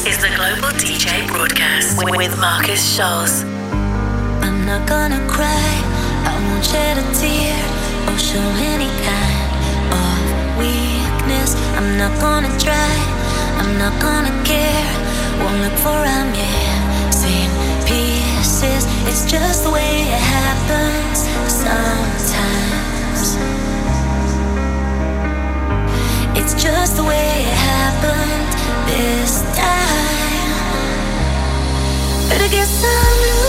is the Global DJ Broadcast with Marcus Scholes. I'm not gonna cry, I won't shed a tear or show any kind of weakness. I'm not gonna try, I'm not gonna care, won't look for a missing pieces. It's just the way it happens sometimes. It's just the way it happened this time. Better get some